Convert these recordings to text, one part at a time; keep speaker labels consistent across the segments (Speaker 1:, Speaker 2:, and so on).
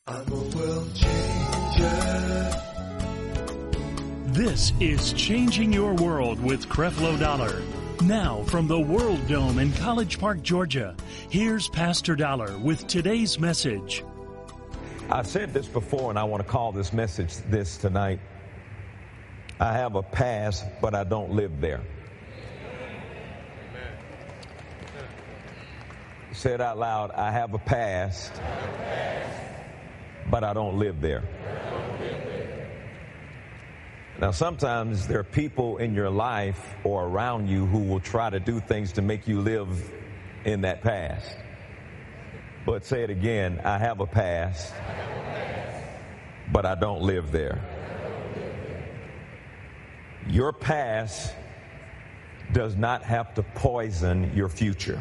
Speaker 1: I'm a world changer.
Speaker 2: This is Changing Your World with Creflo Dollar. Now from the World Dome in College Park, Georgia, here's Pastor Dollar with today's message.
Speaker 3: I've said this before, and I want to call this message this tonight. I have a past, but I don't live there. Say it out loud. I have a past, but I don't live there. Now, sometimes there are people in your life or around you who will try to do things to make you live in that past. But say it again, I have a past, but I don't live there. Your past does not have to poison your future.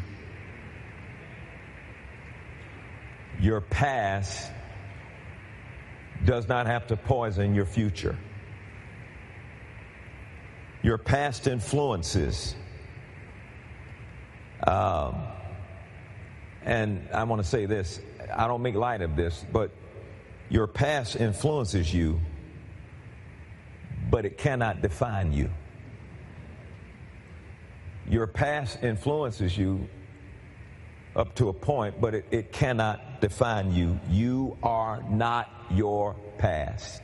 Speaker 3: Your past does not have to poison your future. Your past influences. And I want to say this, I don't make light of this, but your past influences you, but it cannot define you. Your past influences you up to a point, but it cannot define you. You are not your past.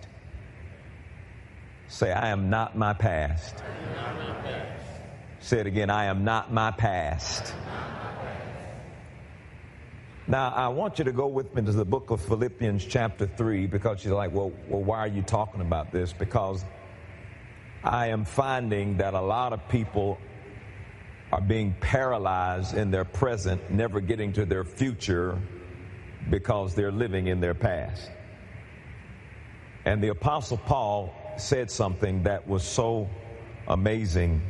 Speaker 3: Say, I am not my past. Say it again, I am not my past. Now, I want you to go with me to the book of Philippians chapter 3, because you're like, well, why are you talking about this? Because I am finding that a lot of people are being paralyzed in their present, never getting to their future because they're living in their past. And the Apostle Paul said something that was so amazing.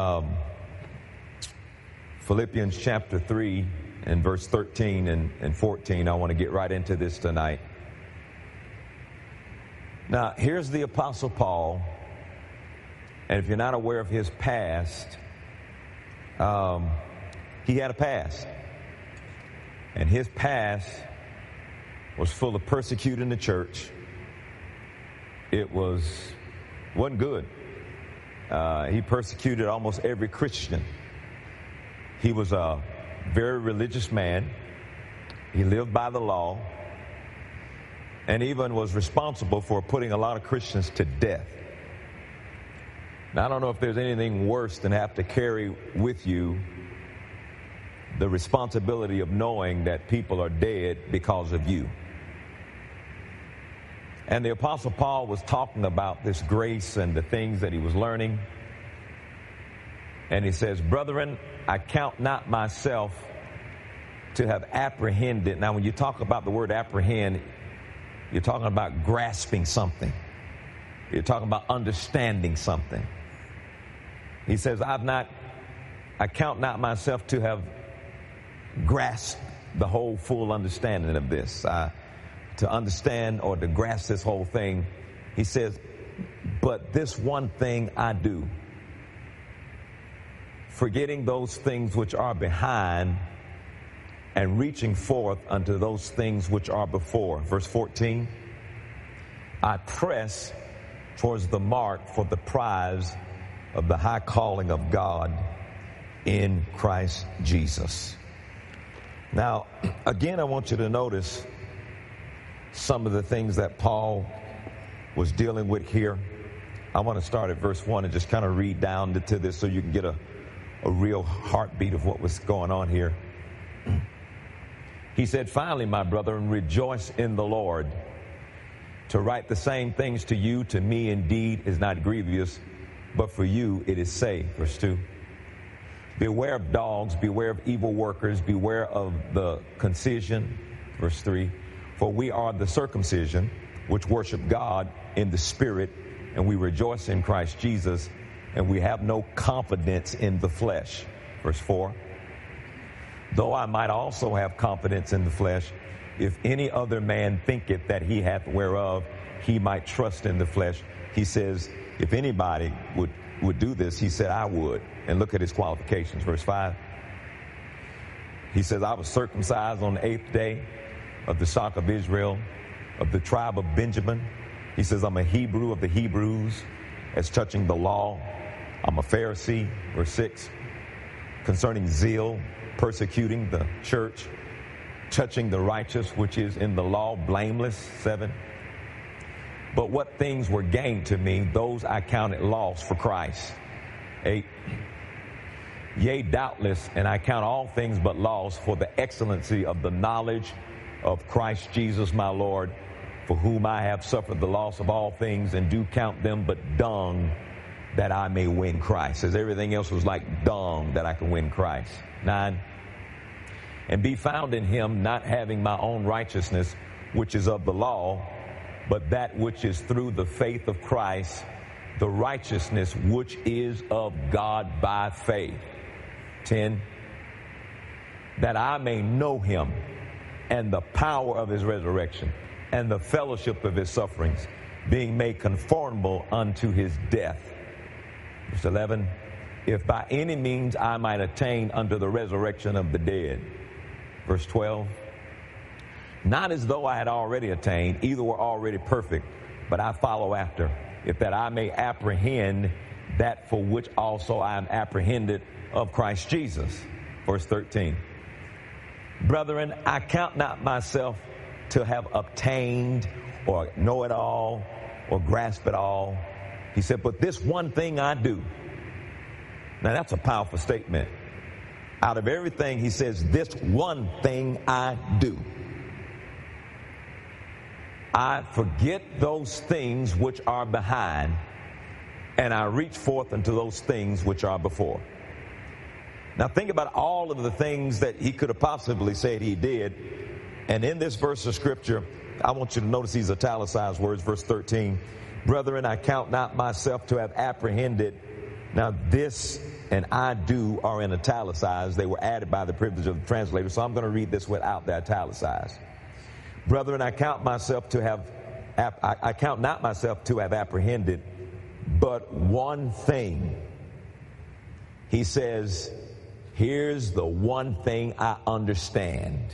Speaker 3: Philippians chapter 3 and verse 13 and 14. I want to get right into this tonight. Now, here's the Apostle Paul. And if you're not aware of his past, he had a past. And his past was full of persecuting the church. It wasn't good. He persecuted almost every Christian. He was a very religious man. He lived by the law, and even was responsible for putting a lot of Christians to death. Now, I don't know if there's anything worse than have to carry with you the responsibility of knowing that people are dead because of you. And the Apostle Paul was talking about this grace and the things that he was learning. And he says, brethren, I count not myself to have apprehended. Now, when you talk about the word apprehend, you're talking about grasping something. You're talking about understanding something. He says, I count not myself to have grasped the whole full understanding of this. To understand or to grasp this whole thing, he says, but this one thing I do, forgetting those things which are behind and reaching forth unto those things which are before. Verse 14, I press towards the mark for the prize of the high calling of God in Christ Jesus. Now, again, I want you to notice some of the things that Paul was dealing with here. I want to start at verse 1 and just kind of read down to this so you can get a real heartbeat of what was going on here. He said, finally, my brethren, rejoice in the Lord. To write the same things to you, to me indeed is not grievous, but for you it is safe. Verse 2. Beware of dogs, beware of evil workers, beware of the concision. Verse 3. For we are the circumcision, which worship God in the Spirit, and we rejoice in Christ Jesus, and we have no confidence in the flesh. Verse 4. Though I might also have confidence in the flesh, if any other man thinketh that he hath whereof he might trust in the flesh. He says, if anybody would do this, he said, I would. And look at his qualifications. Verse 5. He says, I was circumcised on the 8th day of the stock of Israel, of the tribe of Benjamin. He says, I'm a Hebrew of the Hebrews. As touching the law, I'm a Pharisee. Verse 6. Concerning zeal, persecuting the church, touching the righteous, which is in the law, blameless. 7. But what things were gained to me, those I counted loss for Christ. 8. Yea, doubtless, and I count all things but loss for the excellency of the knowledge of Christ Jesus my Lord, for whom I have suffered the loss of all things, and do count them but dung, that I may win Christ. Says everything else was like dung, that I can win Christ. 9. And be found in him, not having my own righteousness, which is of the law, but that which is through the faith of Christ, the righteousness which is of God by faith. 10. That I may know him and the power of his resurrection and the fellowship of his sufferings, being made conformable unto his death. Verse 11. If by any means I might attain unto the resurrection of the dead. Verse 12. Not as though I had already attained, either were already perfect, but I follow after, if that I may apprehend that for which also I am apprehended of Christ Jesus. Verse 13. Brethren, I count not myself to have obtained or know it all or grasp it all. He said, but this one thing I do. Now that's a powerful statement. Out of everything, he says, this one thing I do. I forget those things which are behind, and I reach forth unto those things which are before. Now think about all of the things that he could have possibly said he did. And in this verse of scripture, I want you to notice these italicized words, verse 13. Brethren, I count not myself to have apprehended. Now this and I do are in italicized. They were added by the privilege of the translator. So I'm going to read this without the italicized. Brethren, I count not myself to have apprehended, but one thing. He says, here's the one thing I understand.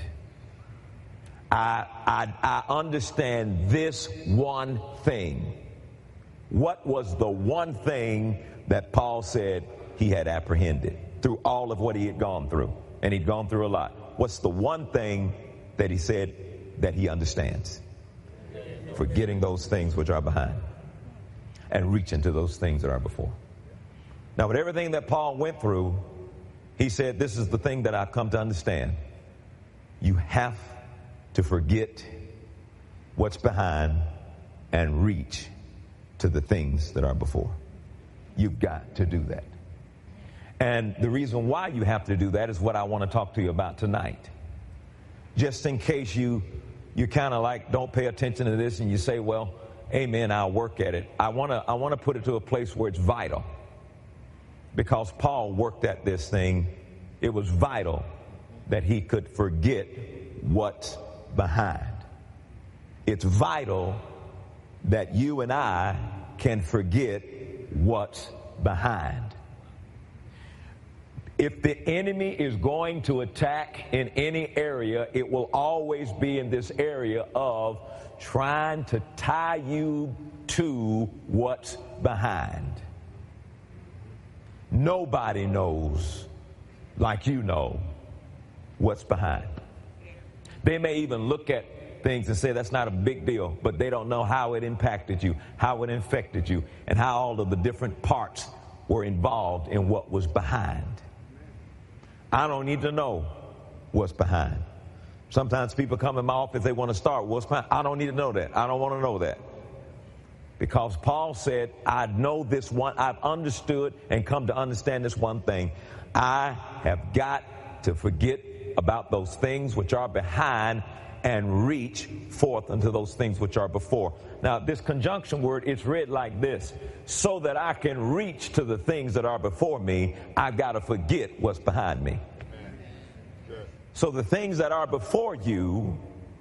Speaker 3: I understand this one thing. What was the one thing that Paul said he had apprehended through all of what he had gone through? And he'd gone through a lot. What's the one thing that he said that he understands? Forgetting those things which are behind and reaching to those things that are before. Now, with everything that Paul went through, he said, this is the thing that I've come to understand. You have to forget what's behind and reach to the things that are before. You've got to do that. And the reason why you have to do that is what I want to talk to you about tonight. Just in case you kind of like don't pay attention to this and you say, well, amen, I'll work at it. I want to put it to a place where it's vital. Because Paul worked at this thing, it was vital that he could forget what's behind. It's vital that you and I can forget what's behind. If the enemy is going to attack in any area, it will always be in this area of trying to tie you to what's behind. Nobody knows like you know what's behind. They may even look at things and say that's not a big deal, but they don't know how it impacted you, how it infected you, and how all of the different parts were involved in what was behind. I don't need to know what's behind. Sometimes people come in my office, they want to start what's behind. I don't need to know that. I don't want to know that. Because Paul said, I know this one, I've understood and come to understand this one thing. I have got to forget about those things which are behind and reach forth unto those things which are before. Now, this conjunction word, it's read like this. So that I can reach to the things that are before me, I've got to forget what's behind me. So the things that are before you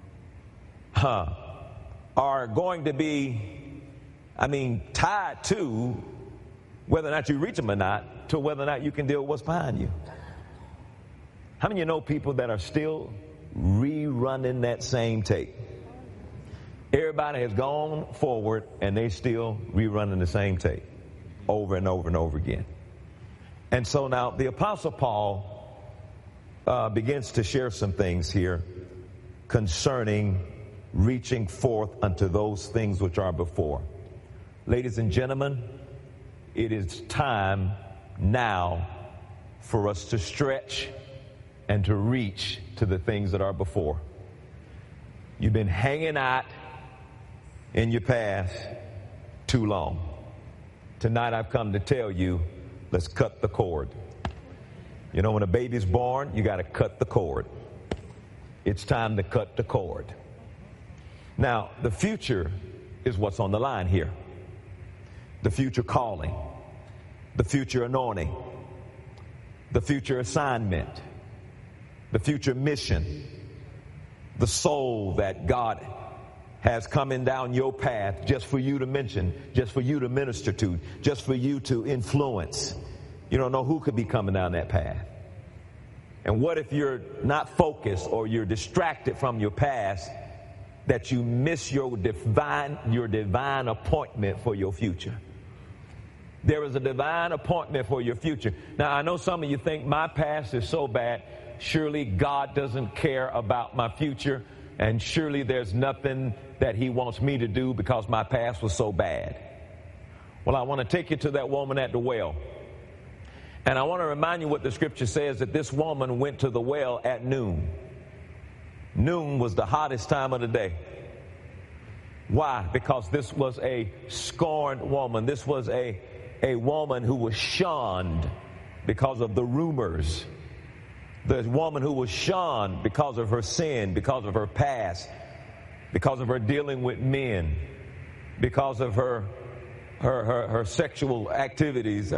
Speaker 3: are going to be, tied to whether or not you reach them or not, to whether or not you can deal with what's behind you. How many of you know people that are still rerunning that same tape? Everybody has gone forward and they still rerunning the same tape over and over and over again. And so now the Apostle Paul begins to share some things here concerning reaching forth unto those things which are before. Ladies and gentlemen, it is time now for us to stretch and to reach to the things that are before. You've been hanging out in your past too long. Tonight I've come to tell you, let's cut the cord. You know, when a baby's born, you got to cut the cord. It's time to cut the cord. Now, the future is what's on the line here. The future calling, the future anointing, the future assignment, the future mission, the soul that God has coming down your path just for you to mention, just for you to minister to, just for you to influence. You don't know who could be coming down that path. And what if you're not focused or you're distracted from your past, that you miss your divine appointment for your future? There is a divine appointment for your future. Now, I know some of you think my past is so bad, surely God doesn't care about my future, and surely there's nothing that he wants me to do because my past was so bad. Well, I want to take you to that woman at the well. And I want to remind you what the scripture says, that this woman went to the well at noon. Noon was the hottest time of the day. Why? Because this was a scorned woman. This was a woman who was shunned because of the rumors. The woman who was shunned because of her sin, because of her past, because of her dealing with men, because of her sexual activities,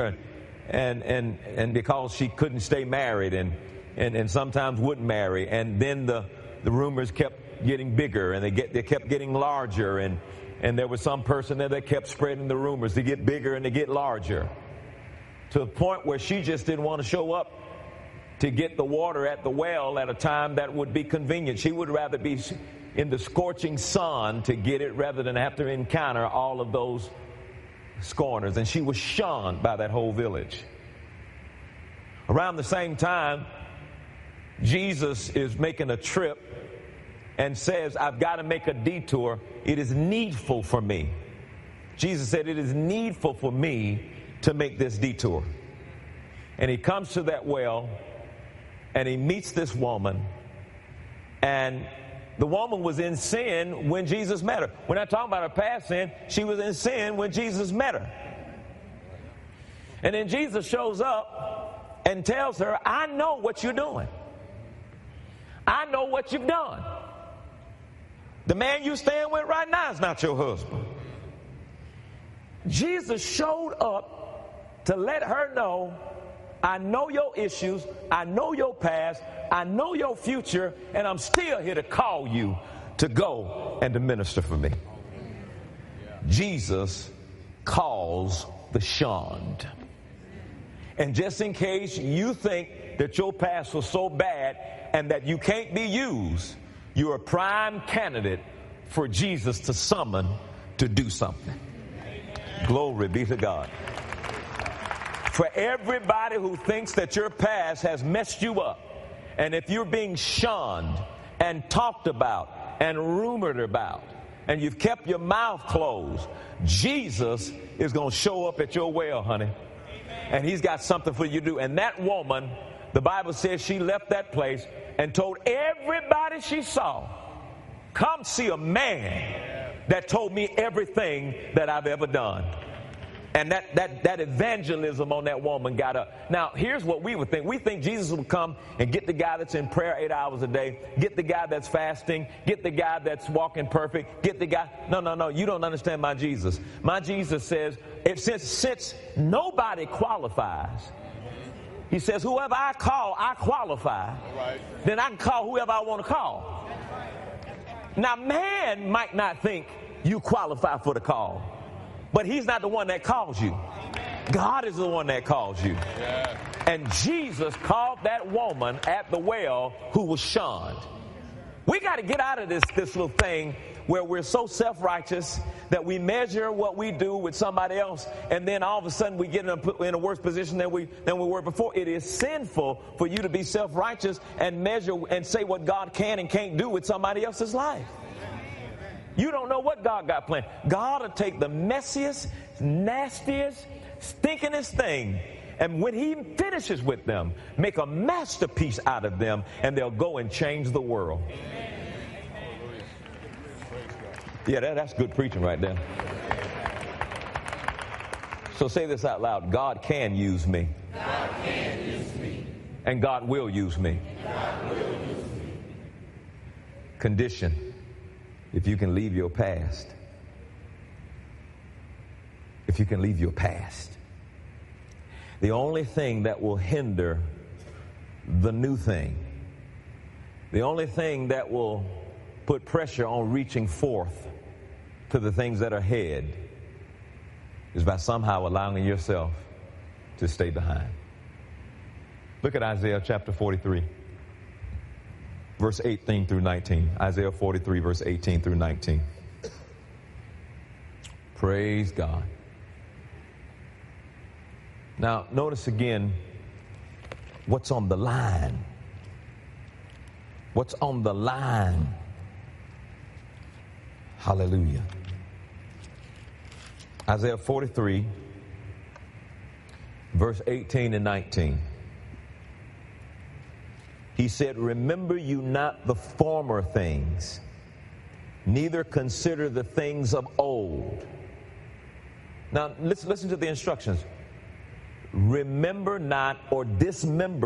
Speaker 3: and because she couldn't stay married and sometimes wouldn't marry. And then the rumors kept getting bigger, and they kept getting larger, and there was some person there that kept spreading the rumors to get bigger and to get larger, to the point where she just didn't want to show up to get the water at the well at a time that would be convenient. She would rather be in the scorching sun to get it rather than have to encounter all of those scorners. And she was shunned by that whole village. Around the same time, Jesus is making a trip and says, I've got to make a detour. It is needful for me. Jesus said, it is needful for me to make this detour. And he comes to that well, and he meets this woman, and the woman was in sin when Jesus met her. We're not talking about her past sin. She was in sin when Jesus met her. And then Jesus shows up and tells her, I know what you're doing. I know what you've done. The man you staying with right now is not your husband. Jesus showed up to let her know, I know your issues, I know your past, I know your future, and I'm still here to call you to go and to minister for me. Jesus calls the shunned. And just in case you think that your past was so bad and that you can't be used, you're a prime candidate for Jesus to summon to do something. Glory be to God. For everybody who thinks that your past has messed you up, and if you're being shunned and talked about and rumored about, and you've kept your mouth closed, Jesus is going to show up at your well, honey. And he's got something for you to do. And that woman, the Bible says she left that place and told everybody she saw, come see a man that told me everything that I've ever done. And that evangelism on that woman got up. Now, here's what we would think. We think Jesus would come and get the guy that's in prayer 8 hours a day, get the guy that's fasting, get the guy that's walking perfect, get the guy. No, you don't understand my Jesus. My Jesus says, since nobody qualifies, he says, whoever I call, I qualify. Right. Then I can call whoever I want to call. Now, man might not think you qualify for the call, but he's not the one that calls you. God is the one that calls you. And Jesus called that woman at the well who was shunned. We got to get out of this little thing where we're so self-righteous that we measure what we do with somebody else, and then all of a sudden we get in a worse position than we were before. It is sinful for you to be self-righteous and measure and say what God can and can't do with somebody else's life. You don't know what God got planned. God will take the messiest, nastiest, stinkingest thing, and when he finishes with them, make a masterpiece out of them, and they'll go and change the world. Yeah, that's good preaching right there. So say this out loud. God can use me.
Speaker 1: God can use me.
Speaker 3: And God will use me.
Speaker 1: God will use me.
Speaker 3: Condition: if you can leave your past. If you can leave your past. The only thing that will hinder the new thing, the only thing that will put pressure on reaching forth to the things that are ahead, is by somehow allowing yourself to stay behind. Look at Isaiah chapter 43, verse 18 through 19. Isaiah 43, verse 18 through 19. Praise God. Now, notice again what's on the line. What's on the line? Hallelujah. Isaiah 43, verse 18 and 19. He said, remember you not the former things, neither consider the things of old. Now, listen to the instructions. Remember not, or dismember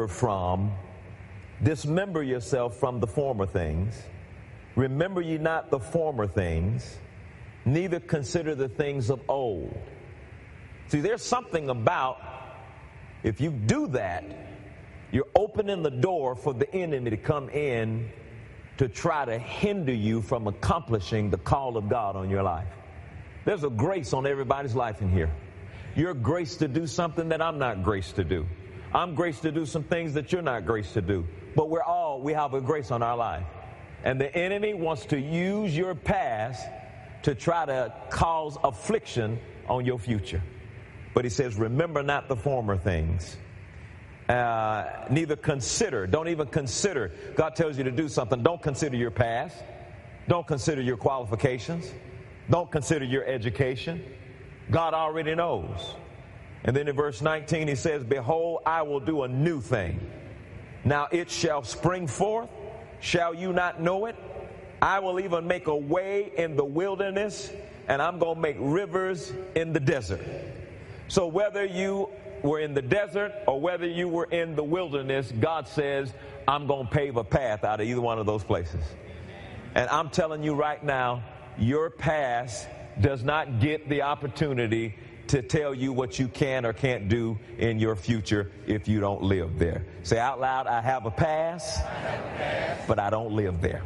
Speaker 3: yourself from the former things. Remember ye not the former things, neither consider the things of old. See, there's something about, if you do that, you're opening the door for the enemy to come in to try to hinder you from accomplishing the call of God on your life. There's a grace on everybody's life in here. You're graced to do something that I'm not graced to do. I'm graced to do some things that you're not graced to do. But we have a grace on our life. And the enemy wants to use your past to try to cause affliction on your future. But he says, remember not the former things. Neither consider, don't even consider. God tells you to do something. Don't consider your past. Don't consider your qualifications. Don't consider your education. God already knows. And then in verse 19 he says, behold, I will do a new thing. Now it shall spring forth. Shall you not know it? I will even make a way in the wilderness, and I'm going to make rivers in the desert. So whether you were in the desert or whether you were in the wilderness, God says, I'm going to pave a path out of either one of those places. And I'm telling you right now, your past does not get the opportunity to tell you what you can or can't do in your future if you don't live there. Say out loud, I have a past, but I don't live there.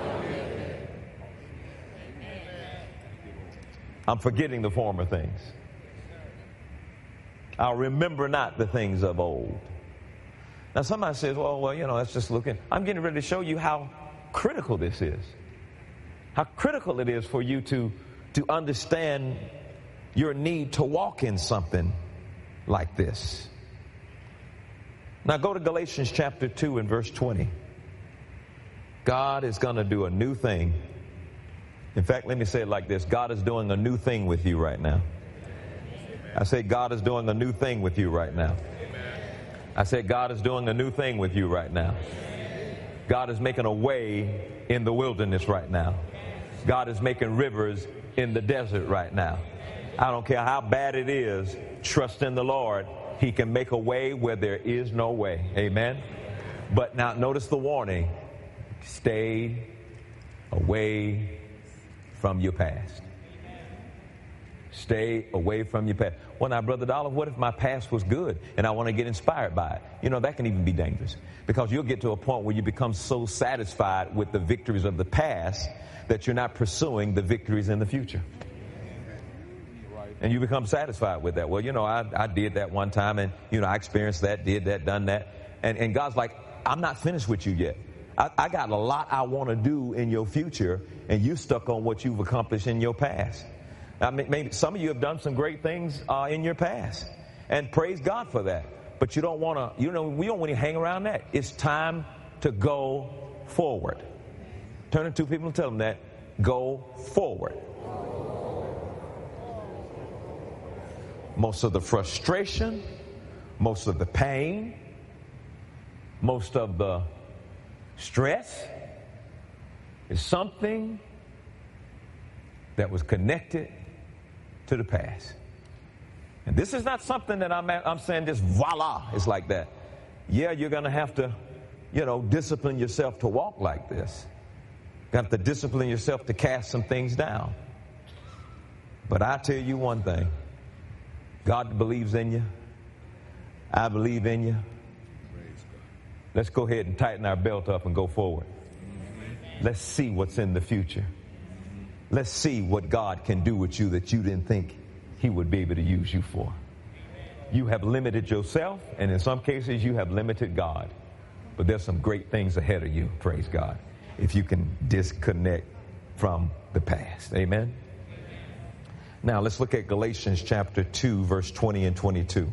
Speaker 3: I'm forgetting the former things. I'll remember not the things of old. Now somebody says, well, that's just looking. I'm getting ready to show you how critical this is. How critical it is for you to understand your need to walk in something like this. Now go to Galatians chapter 2 and verse 20. God is going to do a new thing. In fact, let me say it like this. God is doing a new thing with you right now. I said God is doing a new thing with you right now. I said God is doing a new thing with you right now. God is making a way in the wilderness right now. God is making rivers in the desert right now. I don't care how bad it is, trust in the Lord. He can make a way where there is no way. Amen? But now notice the warning. Stay away from your past. Stay away from your past. Well, now, Brother Dollar, what if my past was good and I want to get inspired by it? That can even be dangerous, because you'll get to a point where you become so satisfied with the victories of the past that you're not pursuing the victories in the future. And you become satisfied with that. Well, I did that one time, and, I experienced that, did that, done that. And God's like, I'm not finished with you yet. I got a lot I want to do in your future, and you stuck on what you've accomplished in your past. I mean, maybe some of you have done some great things in your past, and praise God for that. But you don't want to, we don't want to hang around that. It's time to go forward. Turn to two people and tell them that. Go forward. Most of the frustration, most of the pain, most of the stress is something that was connected to the past. And this is not something that I'm saying just voila, it's like that. Yeah, you're going to have to, discipline yourself to walk like this. You have to discipline yourself to cast some things down. But I tell you one thing. God believes in you. I believe in you. Let's go ahead and tighten our belt up and go forward. Let's see what's in the future. Let's see what God can do with you that you didn't think He would be able to use you for. You have limited yourself, and in some cases you have limited God. But there's some great things ahead of you, praise God, if you can disconnect from the past. Amen? Now let's look at Galatians chapter 2, verse 20 and 22.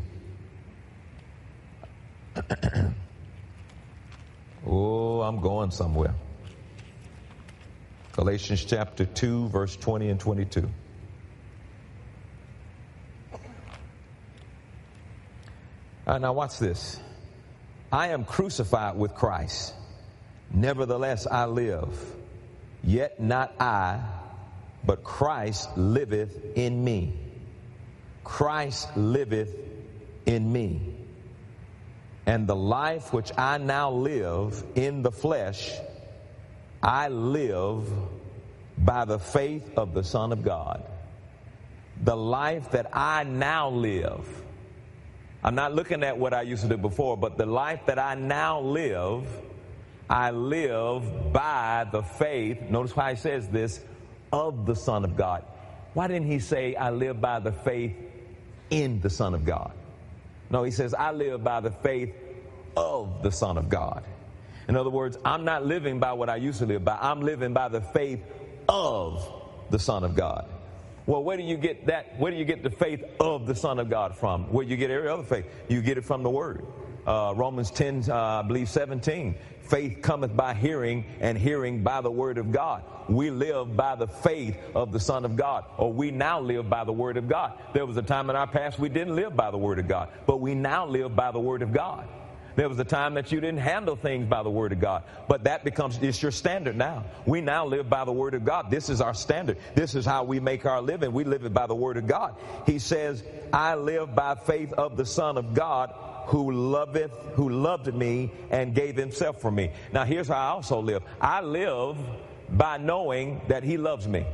Speaker 3: Oh, I'm going somewhere. Galatians chapter 2, verse 20 and 22. Now watch this. I am crucified with Christ. Nevertheless I live. Yet not I, but Christ liveth in me. Christ liveth in me. And the life which I now live in the flesh, I live by the faith of the Son of God. The life that I now live, I'm not looking at what I used to do before, but the life that I now live, I live by the faith, notice why he says this, of the Son of God. Why didn't he say I live by the faith in the Son of God? No, he says I live by the faith of the Son of God. In other words, I'm not living by what I used to live by. I'm living by the faith of the Son of God. Well, where do you get that? Where do you get the faith of the Son of God from? Where do you get every other faith? You get it from the Word. Romans 10, I believe 17. Faith cometh by hearing, and hearing by the Word of God. We live by the faith of the Son of God, or we now live by the Word of God. There was a time in our past we didn't live by the Word of God, but we now live by the Word of God. There was a time that you didn't handle things by the Word of God, but that it's your standard now. We now live by the Word of God. This is our standard. This is how we make our living. We live it by the Word of God. He says, I live by faith of the Son of God, who loved me and gave himself for me. Now here's how I also live. I live by knowing that he loves me.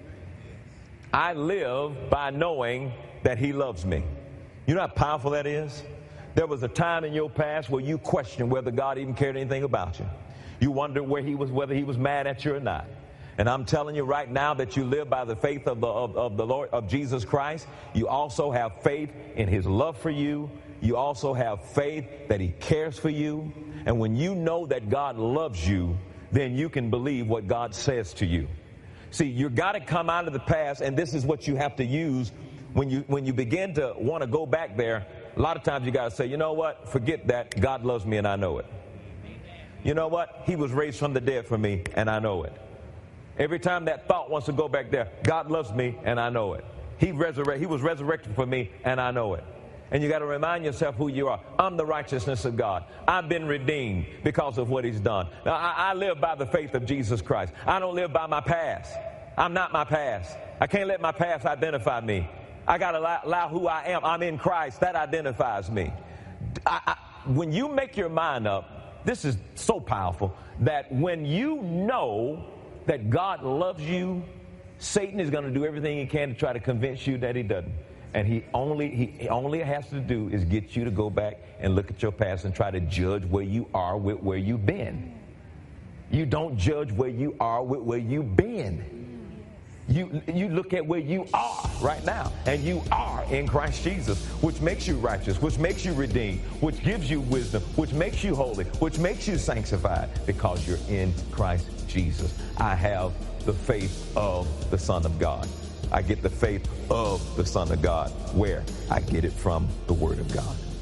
Speaker 3: I live by knowing that he loves me. You know how powerful that is? There was a time in your past where you questioned whether God even cared anything about you. You wondered whether he was mad at you or not. And I'm telling you right now that you live by the faith of the Lord, of Jesus Christ. You also have faith in his love for you. You also have faith that he cares for you. And when you know that God loves you, then you can believe what God says to you. See, you got to come out of the past, and this is what you have to use when you begin to want to go back there. A lot of times you got to say, you know what? Forget that. God loves me, and I know it. You know what? He was raised from the dead for me, and I know it. Every time that thought wants to go back there, God loves me, and I know it. He was resurrected for me, and I know it. And you got to remind yourself who you are. I'm the righteousness of God. I've been redeemed because of what he's done. Now, I live by the faith of Jesus Christ. I don't live by my past. I'm not my past. I can't let my past identify me. I got to allow who I am. I'm in Christ. That identifies me. When you make your mind up, this is so powerful, that when you know that God loves you, Satan is going to do everything he can to try to convince you that he doesn't. And he only has to do is get you to go back and look at your past and try to judge where you are with where you've been. You don't judge where you are with where you've been. You look at where you are right now, and you are in Christ Jesus, which makes you righteous, which makes you redeemed, which gives you wisdom, which makes you holy, which makes you sanctified, because you're in Christ Jesus. I have the faith of the Son of God. I get the faith of the Son of God. Where? I get it from the Word of God.